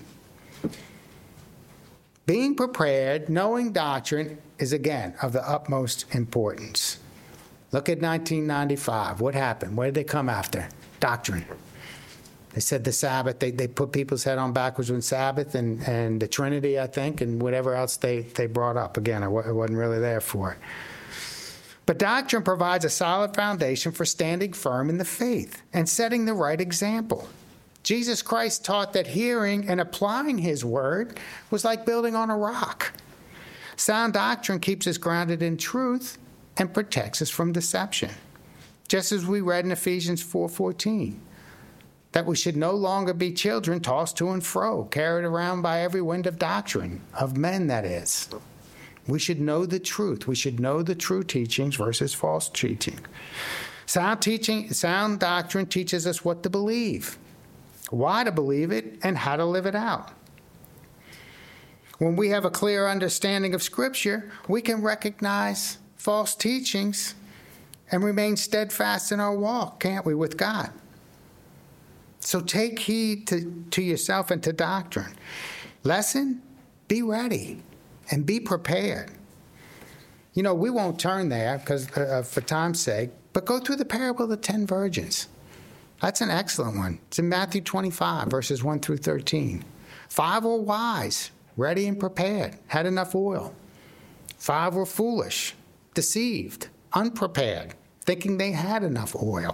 Being prepared, knowing doctrine, is again of the utmost importance. Look at 1995. What happened? What did they come after? Doctrine. They said the Sabbath. They put people's head on backwards on Sabbath and the Trinity, I think, and whatever else they brought up. Again, I wasn't really there for it. But doctrine provides a solid foundation for standing firm in the faith and setting the right example. Jesus Christ taught that hearing and applying his word was like building on a rock. Sound doctrine keeps us grounded in truth and protects us from deception. Just as we read in Ephesians 4:14, that we should no longer be children tossed to and fro, carried around by every wind of doctrine, of men that is. We should know the truth. We should know the true teachings versus false teaching. Sound doctrine teaches us what to believe, why to believe it, and how to live it out. When we have a clear understanding of Scripture, we can recognize false teachings and remain steadfast in our walk, can't we, with God? So take heed to yourself and to doctrine. Lesson, be ready and be prepared. You know, we won't turn there because for time's sake, but go through the parable of the 10 virgins. That's an excellent one. It's in Matthew 25, verses 1 through 13. 5 were wise, ready and prepared, had enough oil. 5 were foolish, deceived, unprepared, thinking they had enough oil.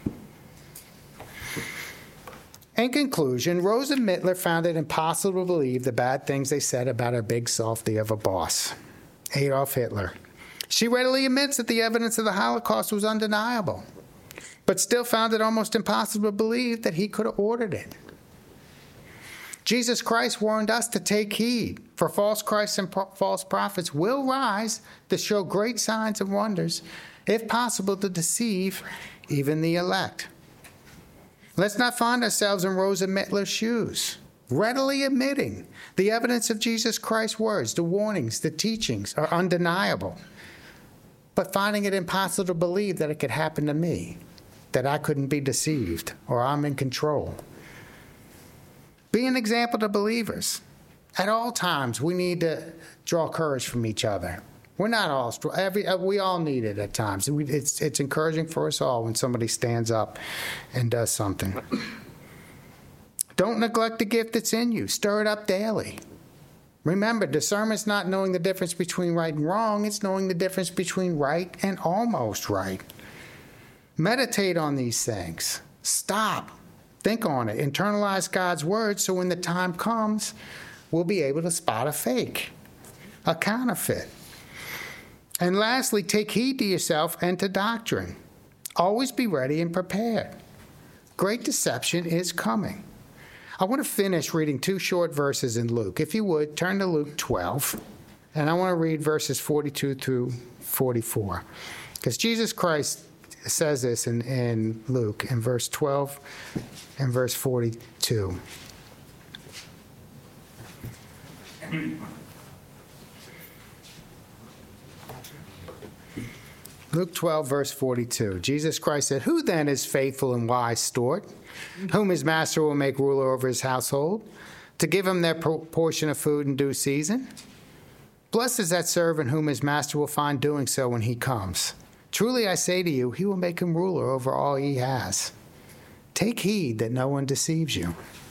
In conclusion, Rosa Mittler found it impossible to believe the bad things they said about her big softy of a boss, Adolf Hitler. She readily admits that the evidence of the Holocaust was undeniable, but still found it almost impossible to believe that he could have ordered it. Jesus Christ warned us to take heed, for false Christs and false prophets will rise to show great signs and wonders, if possible to deceive even the elect. Let's not find ourselves in Rosa Mittler's shoes, readily admitting the evidence of Jesus Christ's words, the warnings, the teachings are undeniable, but finding it impossible to believe that it could happen to me, that I couldn't be deceived or I'm in control. Be an example to believers. At all times, we need to draw courage from each other. We're not all strong. We all need it at times. It's encouraging for us all when somebody stands up and does something. Don't neglect the gift that's in you. Stir it up daily. Remember, discernment's not knowing the difference between right and wrong. It's knowing the difference between right and almost right. Meditate on these things. Stop. Think on it. Internalize God's word so when the time comes, we'll be able to spot a fake, a counterfeit. And lastly, take heed to yourself and to doctrine. Always be ready and prepared. Great deception is coming. I want to finish reading 2 short verses in Luke. If you would, turn to Luke 12, and I want to read verses 42 through 44. Because Jesus Christ says this in Luke, in verse 12 and verse 42. Luke 12, verse 42. Jesus Christ said, "Who then is faithful and wise steward, whom his master will make ruler over his household, to give him their portion of food in due season? Blessed is that servant whom his master will find doing so when he comes. Truly I say to you, he will make him ruler over all he has. Take heed that no one deceives you."